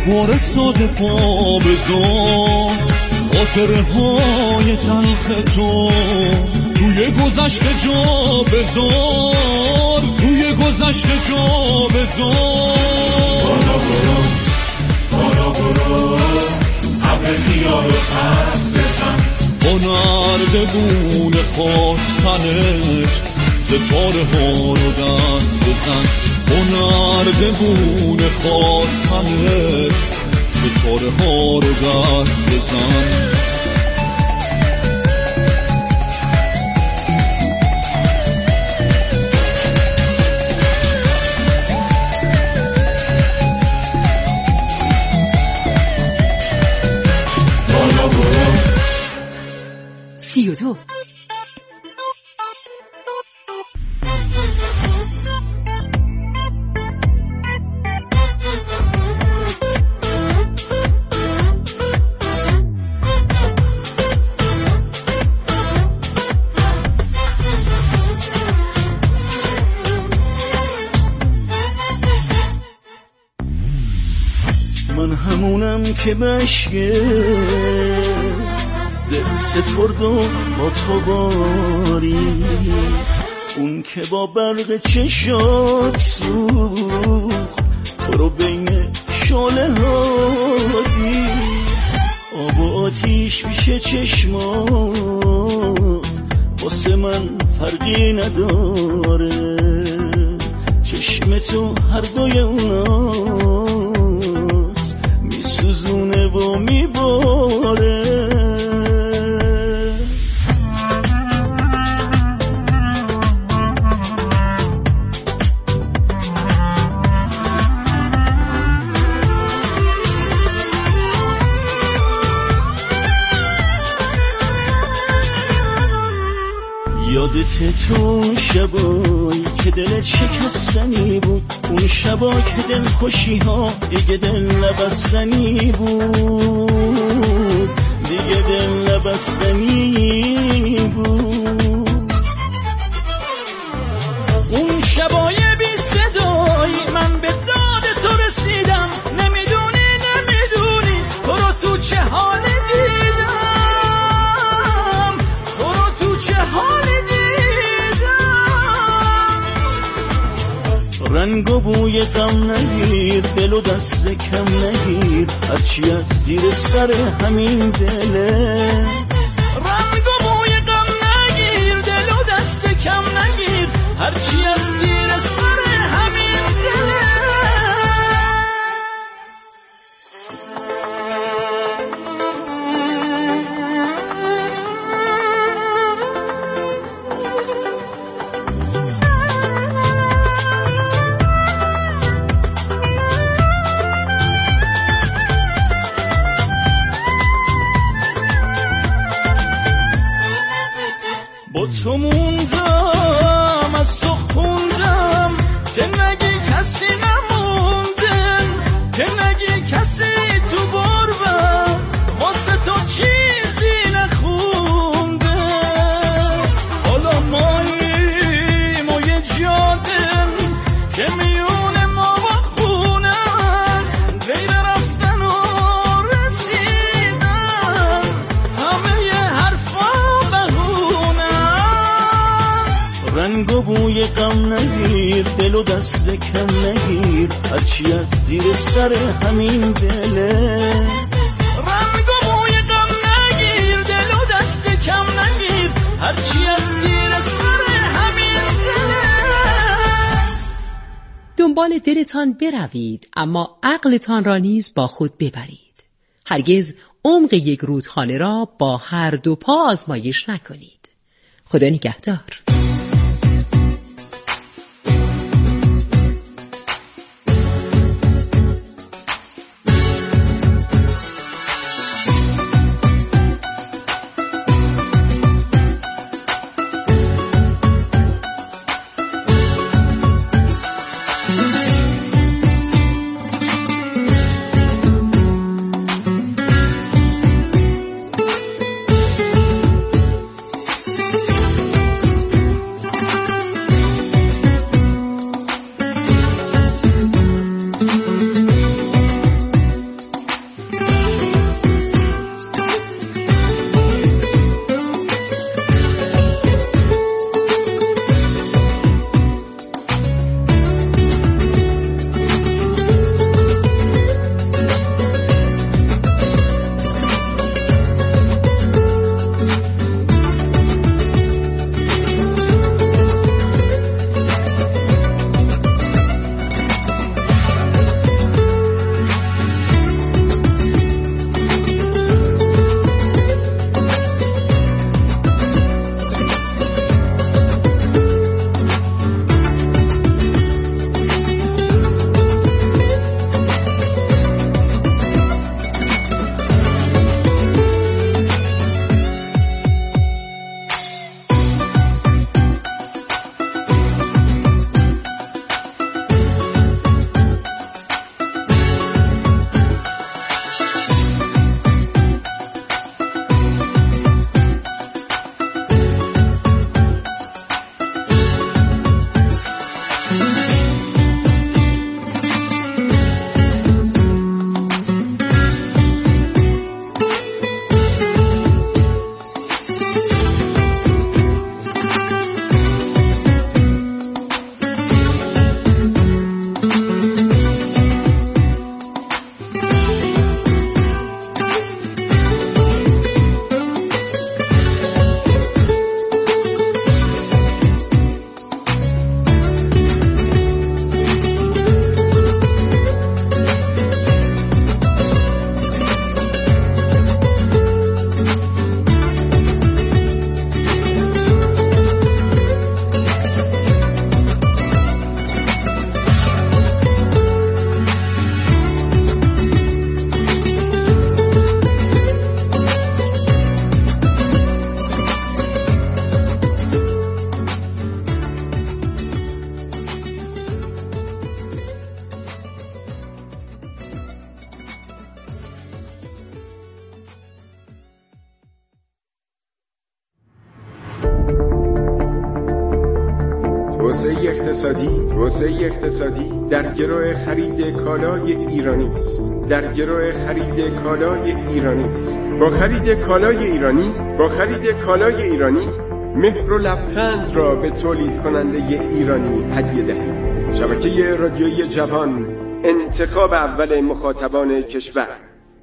بار ساده پا بذار، خاطره های تلخ تو توی گذشته جا بذار، توی گذشته جا بذار. بالا برو بالا برو ابر خیال رو پس بزن، با نردبون خواستنت ستاره ها رو دست بزن، با نردبون خواستنت ستاره ها رو دست بزن. بالا برو 32 من همونم که بشگه دل سترد و با تو باری، اون که با برق چشات سوخت تو رو بین شعله ها دید. آب و آتیش پیش چشمات واسه من فرقی نداره، چشم تو هر دوی اوناست میسوزونه و میباره. یادت تو شبایی که دلت شکستنی بود، اون شبا که دل خوشی ها دیگه دل نبستنی بود، دیگه دل نبستنی بود. اون شبای بی صدایی من به داد تو رسیدم، نمیدونی تو رو تو چه حالی دیدم، تو رو تو چه حالی دیدم. رنگ و بوی غم نگیر، دل و دست کم نگیر، هرچی از زیر سر همین دله. رنگ و بوی غم نگیر، دل و دست کم نگیر، هرچی از زیر سر همین دله. با تو موندم، از تو خوندم که نگی کسی نموندن، که نگی کسی تو غربت واسه تو چیزی نخونده. حالا ماییم و یه جادم که میونه ما و خونه است، غیر رفتن و رسیدن همه یه حرفا بهونه. رنگ و بوی غم نگیر، دل و دست کم نگیر، هرچی از زیر سر همین دله. رنگ و بوی غم نگیر، دل و دست کم نگیر، هرچی از زیر سر همین دله. دنبال دلتان بروید، اما عقلتان را نیز با خود ببرید. هرگز عمق یک رودخانه را با هر دو پا آزمایش نکنید. خدا نگهدار. توسعه اقتصادی در گرو خرید کالای ایرانی است. با خرید کالای ایرانی مهر و لبخند را به تولید کننده ایرانی هدیه دهید. شبکه رادیویی جوان، انتخاب اول مخاطبان کشور.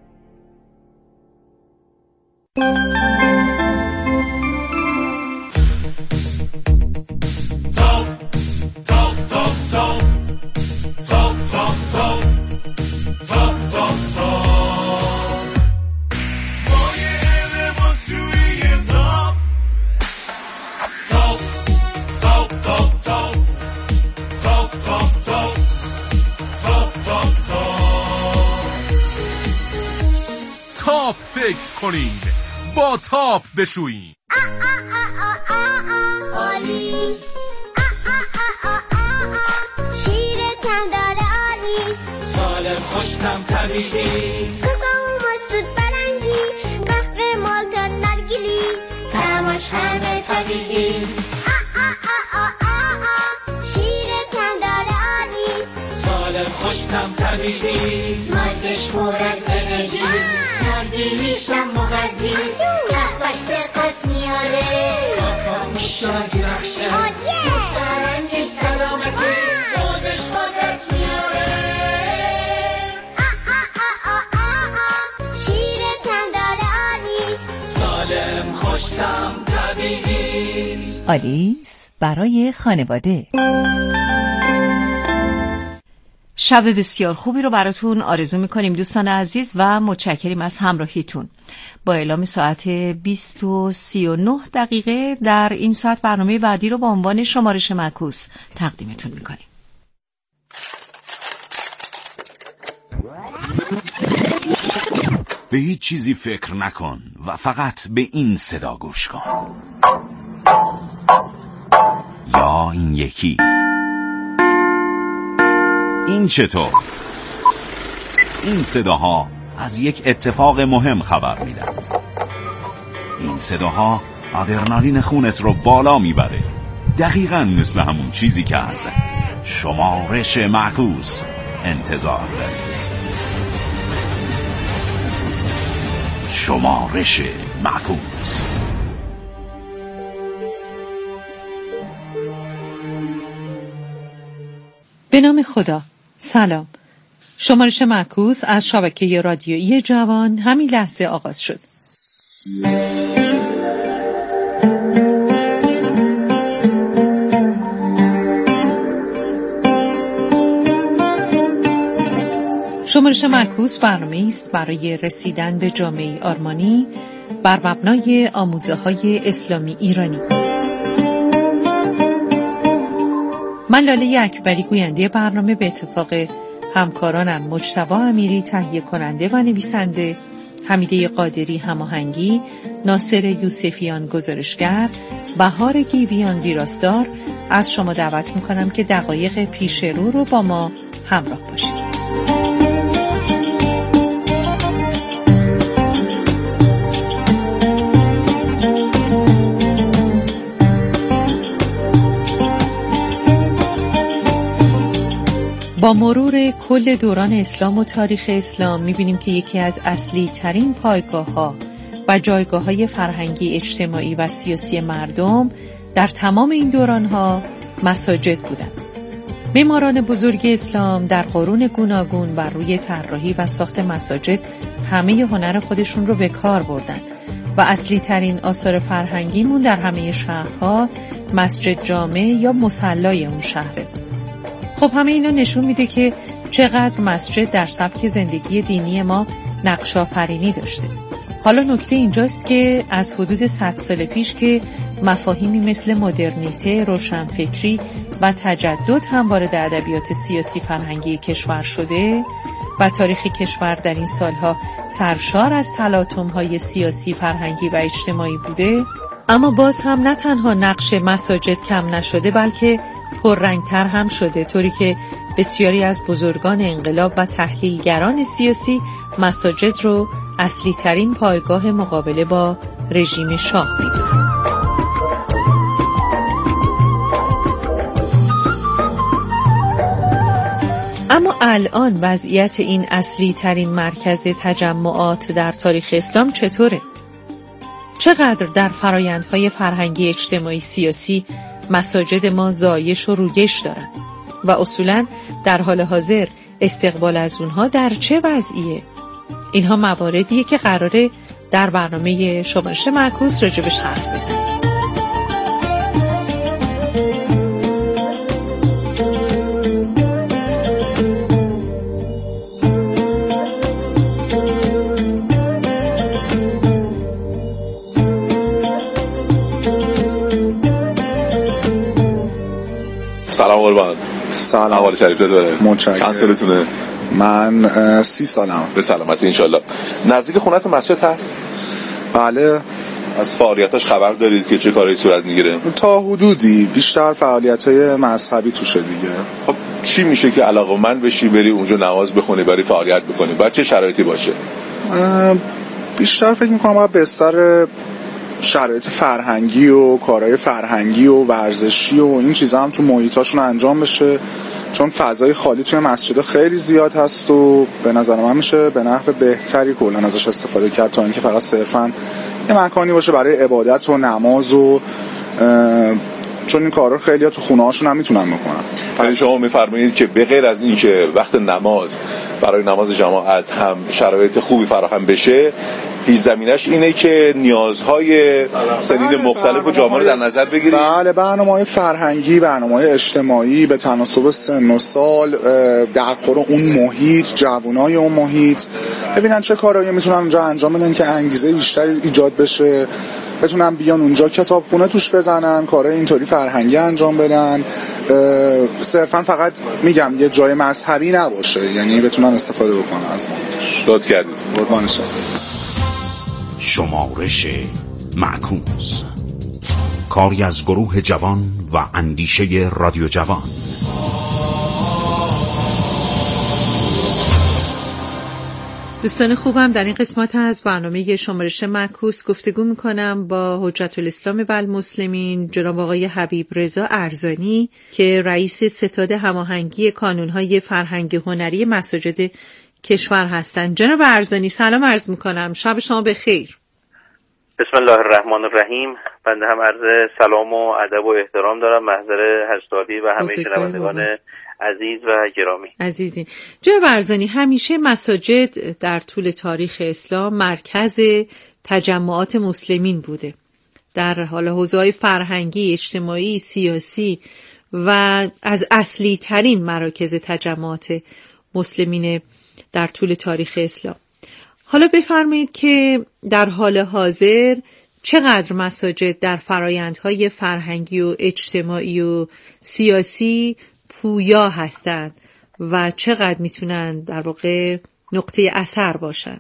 تاپ فکر کنین، با تاپ بشویین. آلیس شیرتم داره آلیس، سالم خوشتم طبیعی، کوکو مستود فرنگی، قهوه مالتا نرگیلی، طعمش همه طبیعی. شیرتم داره آلیس، سالم خوشتم طبیعی، مادش پر از انرژیست، نرگیلیشم مغذیست، قهوهش دقت میاره، کاکا میشادی بخشه، فرنگش سلامتی، روزش قدرت میاره. شیرتم داره آلیس، سالم خوشتم طبیعی. آلیس برای خانواده. شب بسیار خوبی رو براتون آرزو میکنیم دوستان عزیز و متشکریم از همراهیتون. با اعلام ساعت 20:39 در این ساعت برنامه بعدی رو با عنوان شمارش معکوس تقدیمتون میکنیم. به هیچ چیزی فکر نکن و فقط به این صدا گوش کن. یا این یکی. این چطور؟ این صداها از یک اتفاق مهم خبر میدن. این صداها آدرنالین خونت رو بالا میبره، دقیقاً مثل همون چیزی که از شمارش معکوس انتظار داری. شمارش معکوس. به نام خدا. سلام. شمارش معکوس از شبکه رادیویی جوان همین لحظه آغاز شد. شمارش معکوس برنامه‌ای است برای رسیدن به جامعه آرمانی بر مبنای آموزه‌های اسلامی ایرانی. من لاله اکبری گوینده برنامه به اتفاق همکارانم مجتبی امیری تهیه کننده و نویسنده، حمیده قادری هماهنگی، ناصر یوسفیان گزارشگر، بهار گیویان ویراستار از شما دعوت میکنم که دقایق پیش رو با ما همراه باشید. با مرور کل دوران اسلام و تاریخ اسلام می‌بینیم که یکی از اصلی ترین پایگاه‌ها و جایگاه‌های فرهنگی، اجتماعی و سیاسی مردم در تمام این دوران‌ها مساجد بودند. معماران بزرگ اسلام در قرون گوناگون بر روی طراحی و ساخت مساجد همه هنر خودشون رو به کار بردند و اصلی ترین آثار فرهنگیمون در همه شهرها مسجد جامع یا مصلی اون شهره. خب همه اینا نشون میده که چقدر مسجد در سبک زندگی دینی ما نقش آفرینی داشته. حالا نکته اینجاست که از حدود 100 سال پیش که مفاهیمی مثل مدرنیته، روشنفکری و تجدد هم وارد ادبیات سیاسی فرهنگی کشور شده و تاریخ کشور در این سالها سرشار از تلاطم‌های سیاسی، فرهنگی و اجتماعی بوده، اما باز هم نه تنها نقش مساجد کم نشده بلکه پررنگتر هم شده، طوری که بسیاری از بزرگان انقلاب و تحلیلگران سیاسی مساجد رو اصلی ترین پایگاه مقابله با رژیم شاه میدونن. اما الان وضعیت این اصلی ترین مرکز تجمعات در تاریخ اسلام چطوره؟ چقدر در فرایندهای فرهنگی اجتماعی سیاسی مساجد ما زایش و رویش دارن؟ و اصولاً در حال حاضر استقبال از اونها در چه وضعیه؟ اینها مواردیه که قراره در برنامه شمارش معکوس راجبش حرف بزنیم. سلام قربان. سلام. احوال شریف داره؟ متشکرم. چند سالتونه؟ من 30 سالم. به سلامتی انشالله. نزدیک خونت مسجد هست؟ بله. از فعالیتاش خبر دارید که چه کاری صورت میگیره؟ تا حدودی بیشتر فعالیت‌های مذهبی توشه دیگه. خب چی میشه که علاقه‌مند بشی بری اونجا نماز بخونی، بری فعالیت بکنی؟ باید چه شرایطی باشه؟ بیشتر فکر می‌کنم باید بستر شرایط فرهنگی و کارهای فرهنگی و ورزشی و این چیزا هم تو محیطاشون انجام بشه، چون فضای خالی توی مسجدها خیلی زیاد هست و به نظر من میشه به نحو بهتری کلا ازش استفاده کرد تا اینکه فقط صرفاً یه مکانی باشه برای عبادت و نماز و چون این کارا خیلی‌ها تو خونه‌هاشون هم میتونن بکنن. پس شما می‌فرمایید که به غیر از این که وقت نماز برای نماز جماعت هم شرایط خوبی فراهم بشه، پیش زمینش اینه که نیازهای سنین مختلف و جامعه رو در نظر بگیرید. بله، برنامه‌های فرهنگی، برنامه‌های اجتماعی به تناسب سن و سال، در خور اون محیط، جوانای اون محیط، ببینن چه کارایی میتونن اونجا انجام بدن که انگیزه بیشتری ایجاد بشه، بتونن بیان اونجا کتابخونه توش بزنن، کارهای اینطوری فرهنگی انجام بدن، صرفا فقط میگم یه جای مذهبی نباشه، یعنی بتونن استفاده بکنن از محیطش. لطف کردید. قربان شما. شمارش معکوس، کاری از گروه جوان و اندیشه رادیو جوان. دوستان خوبم، در این قسمت از برنامه شمارش معکوس گفتگو میکنم با حجت الاسلام و المسلمین جناب آقای حبیب رضا ارزانی که رئیس ستاد هماهنگی کانونهای فرهنگی هنری مساجد کشور هستند. جناب ارزانی سلام عرض میکنم، شب شما بخیر. بسم الله الرحمن الرحیم. بنده هم عرض سلام و ادب و احترام دارم محضر حضرت عالی و همه شنوندگان عزیز و گرامی. عزیزین، جناب ارزانی، همیشه مساجد در طول تاریخ اسلام مرکز تجمعات مسلمین بوده، در حال حوزه‌های فرهنگی، اجتماعی، سیاسی و از اصلی ترین مراکز تجمعات مسلمین در طول تاریخ اسلام. حالا بفرمایید که در حال حاضر چقدر مساجد در فرایندهای فرهنگی و اجتماعی و سیاسی پویا هستند و چقدر میتونن در واقع نقطه اثر باشن؟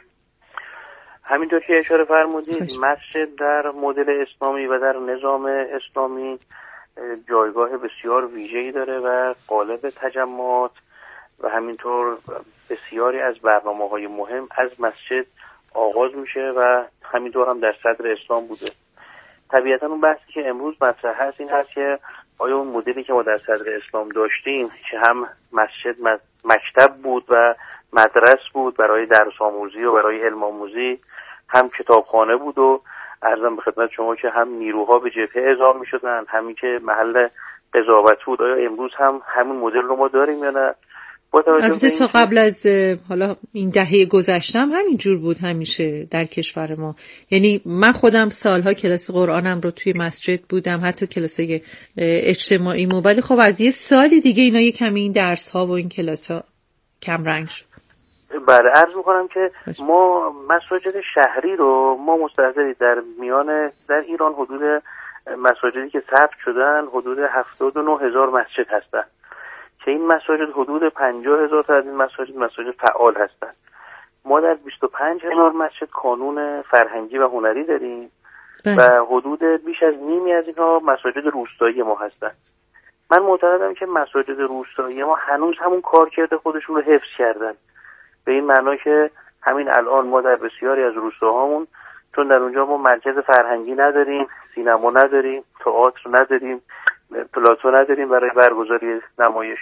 همینطور که اشاره فرمودید، مسجد در مدل اسلامی و در نظام اسلامی جایگاه بسیار ویژه‌ای داره و قالب تجمعات و همینطور بسیاری از برنامه‌های مهم از مسجد آغاز میشه و همینطور هم در صدر اسلام بوده. طبیعتاً اون بحثی که امروز مطرح هست این هست که آیا اون مدلی که ما در صدر اسلام داشتیم که هم مسجد مکتب بود و مدرس بود برای درس آموزی و برای علم آموزی، هم کتابخانه بود و عرضم به خدمت شما که هم نیروها به جبهه اعزام می‌شدن، همین که محل قضاوت بود، آیا امروز هم همین مدل رو ما داریم یا نه؟ البته تا قبل از حالا این دهه گذشتم همین جور بود همیشه در کشور ما. یعنی من خودم سالها کلاس قرآنم رو توی مسجد بودم، حتی کلاسای اجتماعی مو، ولی خب از یه سالی دیگه اینا یه کمی این درس ها و این کلاس ها کم رنگ شد. بله، عرض میکنم که ما مساجد شهری رو ما مستحضری در ایران حدود مساجدی که ثبت شدن حدود 79,000 مسجد هستن که این مساجد حدود 50,000 تا از این مساجد فعال هستند. ما در 25,000 مسجد کانون فرهنگی و هنری داریم و حدود بیش از نیمی از اینها مساجد روستایی ما هستند. من معتقدم که مساجد روستایی ما هنوز همون کارکرد خودشون رو حفظ کردن، به این معنا که همین الان ما در بسیاری از روستاهامون، چون در اونجا ما مرکز فرهنگی نداریم، سینما نداریم، تئاتر نداریم، پلاتو نداریم برای برگزاری نمایش،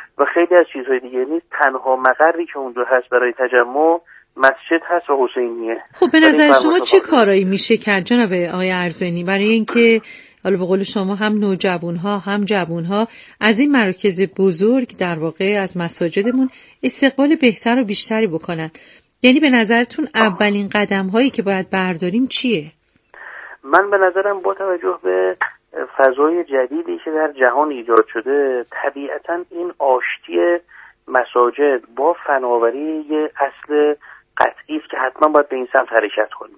و خیلی از چیزهای دیگه نیست. تنها مقری که اونجا هست برای تجمع مسجد هست و حسینیه. خب به نظر شما چه کارایی میشه کرد جناب آقای ارزانی برای اینکه حالا به قول شما هم نوجوان‌ها هم جوان‌ها از این مراکز بزرگ در واقع از مساجدمون استقبال بهتر و بیشتری بکنن؟ یعنی به نظرتون اولین قدم‌هایی که باید برداریم چیه؟ من به نظرم با توجه به فضای جدیدی که در جهان ایجاد شده، طبیعتاً این آشتی مساجد با فناوری یه اصل قطعی است که حتما باید به این سمت حرکت کنیم.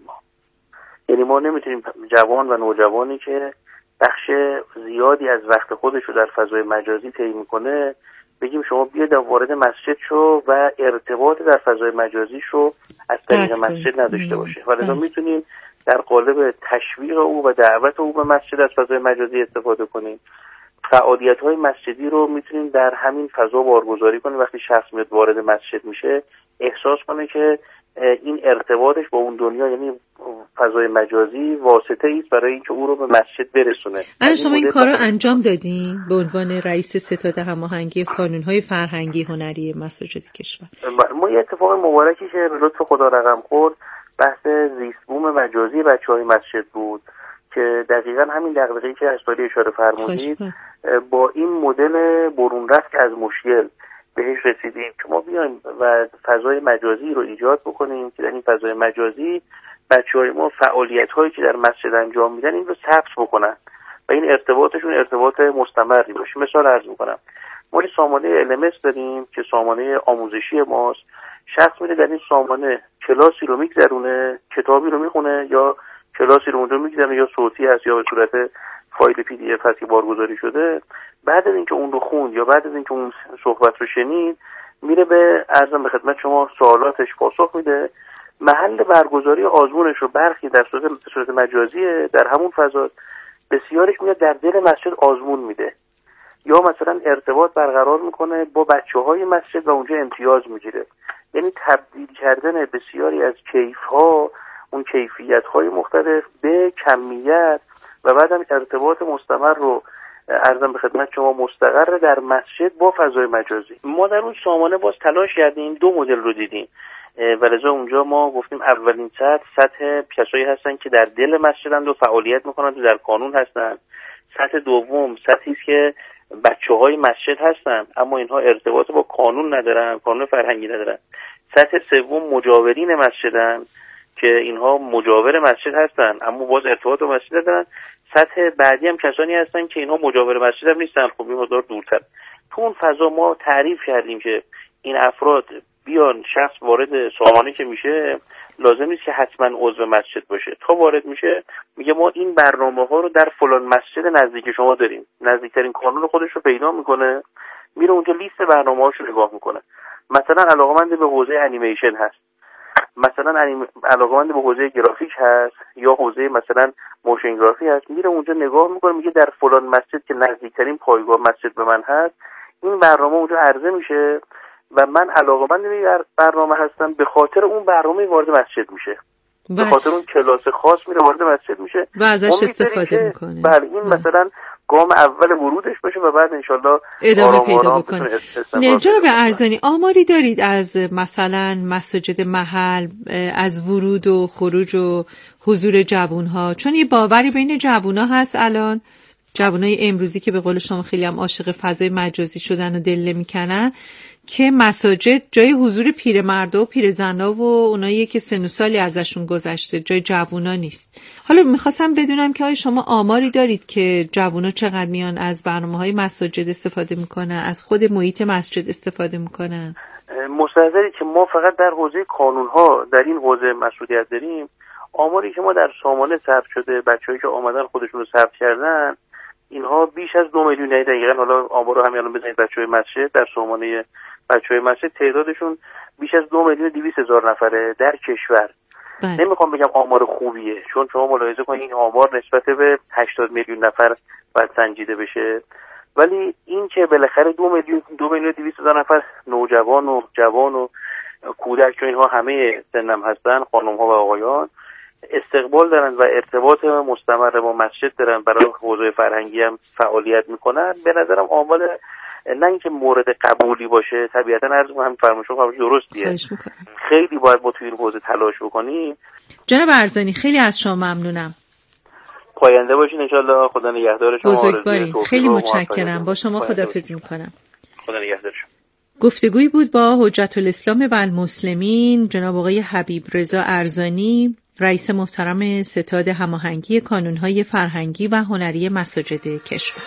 یعنی ما نمیتونیم جوان و نوجوانی که بخش زیادی از وقت خودش رو در فضای مجازی طی میکنه بگیم شما بیاید وارد مسجد شو و ارتباط در فضای مجازی شو از طریق مسجد نداشته باشه. و لذا میتونیم در قالب تشویق او و دعوت او به مسجد از فضای مجازی استفاده کنیم. فعالیت‌های مسجدی رو میتونیم در همین فضا بارگذاری کنیم. وقتی شخص میاد وارد مسجد میشه احساس کنه که این ارتباطش با اون دنیا، یعنی فضای مجازی، واسطه ایست برای اینکه او رو به مسجد برسونه. الان شما این کارو انجام دادین به عنوان رئیس ستاد هماهنگی کانون‌های فرهنگی هنری مساجد کشور؟ ما یه اتفاق مبارکی که به لطف خدا رقم خورد بحث زیست بوم مجازی بچه‌های مسجد بود که دقیقاً همین دغدغه‌ای که اسپاری اشاره فرمودید با این مدل برون رفت از مشکل بهش رسیدیم که ما بیایم و فضای مجازی رو ایجاد بکنیم که در این فضای مجازی بچه‌های ما فعالیت‌هایی که در مسجد انجام میدن این رو ثبت بکنن و این ارتباطشون ارتباط مستمری باشه. مثال عرض می‌کنم، ما سامانه LMS داریم که سامانه آموزشی ماست. شخص میره در این سامانه کلاسی رو میگذرونه، کتابی رو میخونه یا کلاسی رو اونجا میگذرونه یا صوتی هست یا به صورت فایل PDF هست که بارگذاری شده. بعد از اینکه اون رو خوند یا بعد از اینکه اون صحبت رو شنید میره به عرضم به خدمت شما سوالاتش پاسخ میده. محل برگزاری آزمونش رو برخی در صورت مجازیه، در همون فضا بسیارش میاد در دل مسجد آزمون میده یا مثلا ارتباط برقرار میکنه با بچه‌های مسجد و اونجا امتیاز میگیره. یعنی تبدیل کردن بسیاری از کیف‌ها، اون کیفیت‌های مختلف به کمیت و بعدم ارتباط مستمر رو عرضم به خدمت شما مستقر در مسجد با فضای مجازی. ما در اون سامانه باز تلاش کردیم، دو مدل رو دیدیم و لذا اونجا ما گفتیم اولین سطح کسایی هستن که در دل مسجدند و فعالیت میکنند و در قانون هستند. سطح دوم سطحی است که بچه‌های مسجد هستن اما اینها ارتباط با قانون ندارن، قانون فرهنگی ندارن. سطح سوم مجاورین مسجدن که اینها مجاور مسجد هستن اما باز ارتباط با مسجد ندارن. سطح بعدی هم کسانی هستن که اینها مجاور مسجد هم نیستن، خب این مقدار دورتر. تو اون فضا ما تعریف کردیم که این افراد بیان، شخص وارد سامانه که میشه لازم نیست که حتما عضو مسجد باشه. تا وارد میشه میگه ما این برنامه‌ها رو در فلان مسجد نزدیک شما داریم. نزدیکترین کانون خودش رو پیدا میکنه، میره اونجا لیست برنامه‌هاشو نگاه میکنه. مثلا علاقه‌مند به حوزه انیمیشن هست، مثلا علاقه‌مند به حوزه گرافیک هست یا حوزه مثلا موشن گرافی هست، میره اونجا نگاه میکنه میگه در فلان مسجد که نزدیکترین پایگاه مسجد به من هست این برنامه اونجا عرضه میشه و من علاقه‌مند به برنامه هستم، به خاطر اون برنامه وارد مسجد میشه. به خاطر اون کلاس خاص میره وارد مسجد میشه و ازش استفاده میکنه. بله این مثلا گام اول ورودش باشه و بعد انشالله ادامه پیدا بکنه. جناب ارزانی آماری دارید از مثلا مساجد محل، از ورود و خروج و حضور جوانها؟ چون یه باوری بین جوانها هست الان، جوانای امروزی که به قول شما خیلی هم عاشق فضای مجازی شدن و دل میکنن، که مساجد جای حضور پیرمردا و پیرزنا و اونایی که سن و سالی ازشون گذشته، جای جوونا نیست. حالا میخواستم بدونم که آیا شما آماری دارید که جوونا چقدر میان از برنامه‌های مساجد استفاده میکنن، از خود محیط مسجد استفاده میکنن؟ مستحضری که ما فقط در حوزه قانون‌ها در این حوزه مسئولیت داریم. آماری که ما در سامانه ثبت شده، بچه‌هایی که آمدن خودشون رو ثبت کردن، اینها بیش از 2 میلیون، دقیقاً حالا آمار رو همین الان بزنید بچه‌های مسجد در سامانه بچه‌های مسجد تعدادشون بیش از 2,200,000 نفره در کشور. نمیخوام بگم آمار خوبیه، چون شما ملاحظه کنید این آمار نسبت به 80 میلیون نفر باید سنجیده بشه، ولی این که بالاخره 2,200,000 نفر نوجوان و جوان و کودک که اینها همه سنم هستن، خانم‌ها و آقایان، استقبال دارن و ارتباط مستمر با مسجد دارن، برای حوزه فرهنگی هم فعالیت میکنن. به نظرم آمار نه اینکه مورد قبولی باشه. طبیعتا عرض هم فرمایشون درستیه، خیلی باید ما توی این حوزه تلاش بکنیم. جناب ارزانی خیلی از شما ممنونم. پاینده باشین انشالله. خدا نگهدار شما. بزرگواری. خیلی متشکرم. با شما خداحافظی میکنم. خدا نگهدار شما. گفتگویی بود با حجت الاسلام و المسلمین جناب آقای حبیب رضا ارزانی، رئیس محترم ستاد هماهنگی کانونهای فرهنگی و هنری مساجد کشور.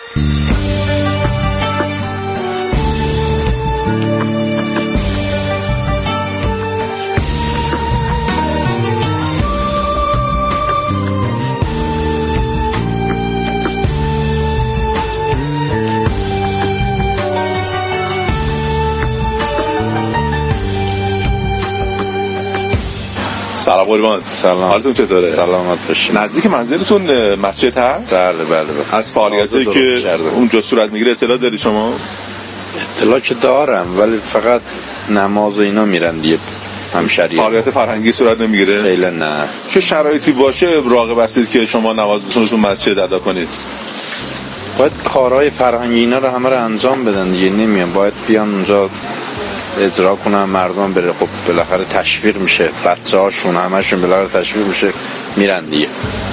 سلام قربان. سلام. حالتون چطوره؟ سلامت باشین. نزدیک منزلتون مسجد هست؟ بله. از فعالیتی که اونجا صورت میگیره اطلاع داری شما؟ اطلاع که دارم ولی فقط نماز و اینا میرن دیگه همشریه. فعالیت فرهنگی صورت نمیگیره؟ خیلی نه. چه شرایطی باشه راغب هستید که شما نمازتون رو تو مسجد ادا کنید؟ باید کارهای فرهنگی اینا رو همه رو انجام بدن دیگه، نمیان باید بیان اونجا اجرا کنن، مردم بره. خب بالاخره تشویق میشه، بچه‌هاشون همشون بالاخره تشویق میشه میرن دیگه.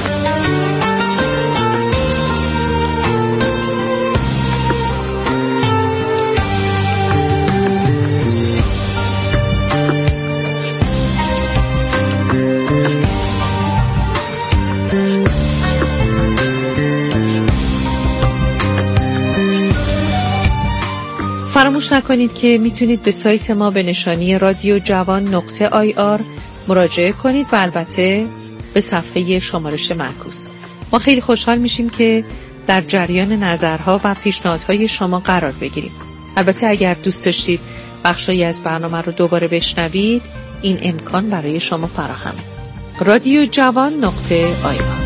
فراموش نکنید که میتونید به سایت ما به نشانی رادیو جوان.ir مراجعه کنید و البته به صفحه شمارش معکوس. ما خیلی خوشحال میشیم که در جریان نظرها و پیشنهادهای شما قرار بگیریم. البته اگر دوست داشتید بخشی از برنامه رو دوباره بشنوید، این امکان برای شما فراهمه. رادیو جوان.ir.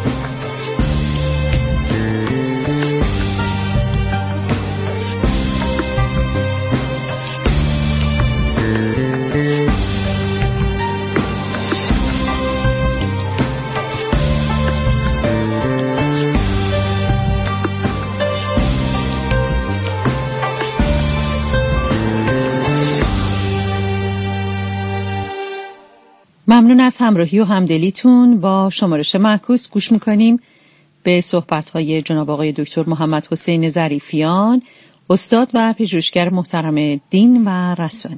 ممنون از همراهی و همدلیتون. با شمارش معکوس گوش میکنیم به صحبت‌های جناب آقای دکتر محمد حسین ظریفیان، استاد و پژوهشگر محترم دین و رسانه.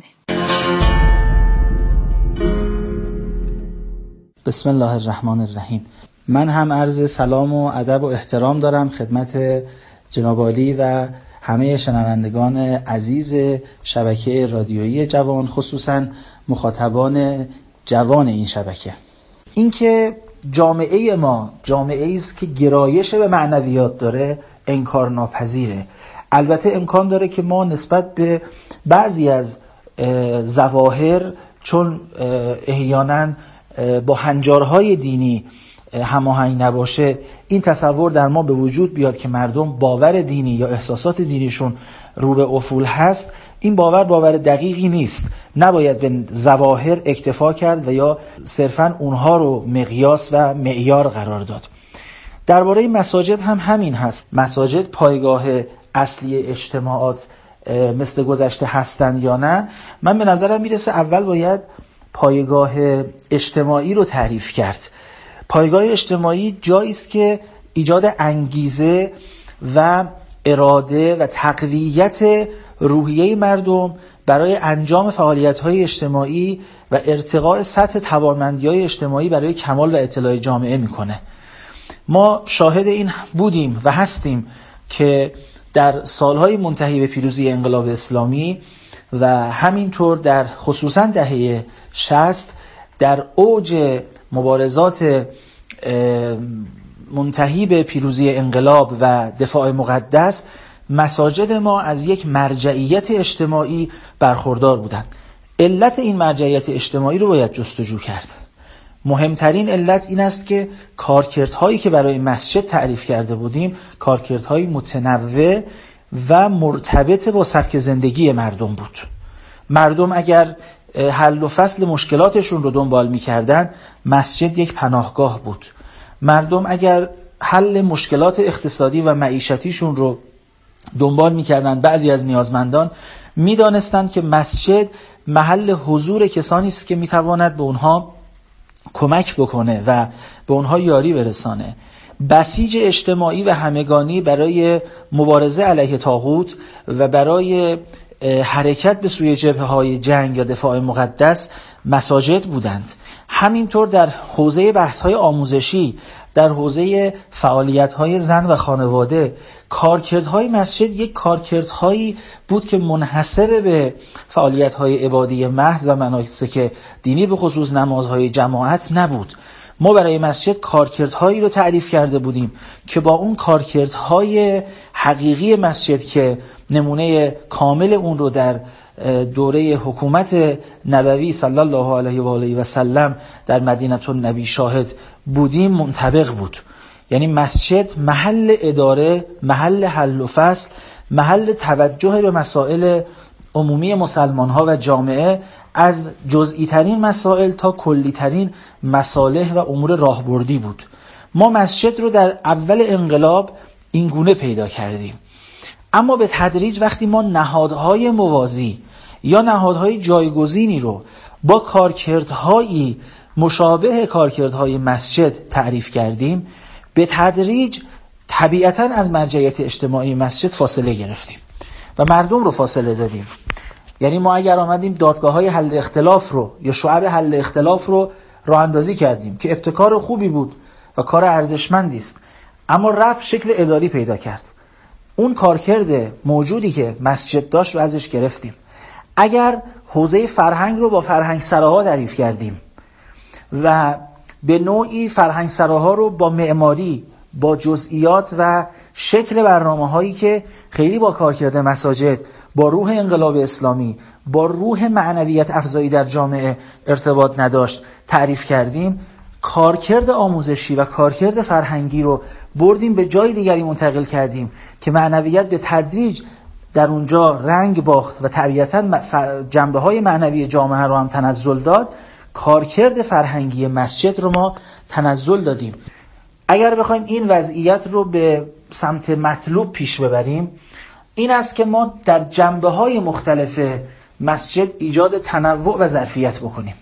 بسم الله الرحمن الرحیم. من هم عرض سلام و ادب و احترام دارم خدمت جناب عالی و همه شنوندگان عزیز شبکه رادیویی جوان، خصوصا مخاطبان جوان این شبکه. اینکه جامعه ما جامعه‌ای است که گرایش به معنویات داره انکار ناپذیره. البته امکان داره که ما نسبت به بعضی از ظواهر چون احیانا با هنجارهای دینی هماهنگ نباشه، این تصور در ما به وجود بیاد که مردم باور دینی یا احساسات دینیشون رو به افول هست. این باور دقیقی نیست. نباید به ظواهر اکتفا کرد و یا صرفاً اونها رو مقیاس و معیار قرار داد. درباره مساجد هم همین هست. مساجد پایگاه اصلی اجتماعات مثل گذشته هستن یا نه؟ من به نظرم میرسه اول باید پایگاه اجتماعی رو تعریف کرد. پایگاه اجتماعی جایی است که ایجاد انگیزه و اراده و تقویت روحیه مردم برای انجام فعالیت‌های اجتماعی و ارتقاء سطح توانمندی‌های اجتماعی برای کمال و اطلاع جامعه میکنه. ما شاهد این بودیم و هستیم که در سالهای منتهی به پیروزی انقلاب اسلامی و همینطور در خصوصا دهه 60 در اوج مبارزات منتهی به پیروزی انقلاب و دفاع مقدس، مساجد ما از یک مرجعیت اجتماعی برخوردار بودند. علت این مرجعیت اجتماعی رو باید جستجو کرد. مهمترین علت این است که کارکردهایی که برای مسجد تعریف کرده بودیم کارکردهای متنوع و مرتبط با سبک زندگی مردم بود. مردم اگر حل و فصل مشکلاتشون رو دنبال می‌کردن، مسجد یک پناهگاه بود. مردم اگر حل مشکلات اقتصادی و معیشتیشون رو دنبال می‌کردند بعضی از نیازمندان می‌دانستند که مسجد محل حضور کسانی است که می‌تواند به اونها کمک بکنه و به اونها یاری برسانه. بسیج اجتماعی و همگانی برای مبارزه علیه طاغوت و برای حرکت به سوی جبهه‌های جنگ یا دفاع مقدس مساجد بودند. همینطور در حوزه بحث‌های آموزشی، در حوزه فعالیت‌های زن و خانواده، کارکردهای مسجد یک کارکردهایی بود که منحصر به فعالیت‌های عبادی محض و مناسک دینی به خصوص نمازهای جماعت نبود. ما برای مسجد کارکردهایی رو تعریف کرده بودیم که با اون کارکردهای حقیقی مسجد که نمونه کامل اون رو در دوره حکومت نبوی صلی الله علیه و آله و سلم در مدینه النبی شاهد بودیم منطبق بود. یعنی مسجد محل اداره، محل حل و فصل، محل توجه به مسائل عمومی مسلمان ها و جامعه، از جزئی ترین مسائل تا کلی ترین مصالح و امور راهبردی بود. ما مسجد رو در اول انقلاب این گونه پیدا کردیم، اما به تدریج وقتی ما نهادهای موازی یا نهادهای جایگزینی رو با کارکردهایی مشابه کارکردهای مسجد تعریف کردیم، به تدریج طبیعتاً از مرجعیت اجتماعی مسجد فاصله گرفتیم و مردم رو فاصله دادیم. یعنی ما اگر آمدیم دادگاه‌های حل اختلاف رو یا شعب حل اختلاف رو راه اندازی کردیم که ابتکار خوبی بود و کار ارزشمندی است، اما رفت شکل اداری پیدا کرد. اون کارکرد موجودی که مسجد داشت و ازش گرفتیم. اگر حوزه فرهنگ رو با فرهنگ سراها تعریف کردیم و به نوعی فرهنگ سراها رو با معماری، با جزئیات و شکل برنامه‌هایی که خیلی با کارکرد مساجد، با روح انقلاب اسلامی، با روح معنویت افزایی در جامعه ارتباط نداشت تعریف کردیم، کارکرد آموزشی و کارکرد فرهنگی رو بردیم به جای دیگری منتقل کردیم که معنویت به تدریج در اونجا رنگ باخت و طبیعتاً جنبه‌های معنوی جامعه رو هم تنزل داد. کارکرد فرهنگی مسجد رو ما تنزل دادیم. اگر بخوایم این وضعیت رو به سمت مطلوب پیش ببریم، این است که ما در جنبه‌های مختلف مسجد ایجاد تنوع و ظرفیت بکنیم.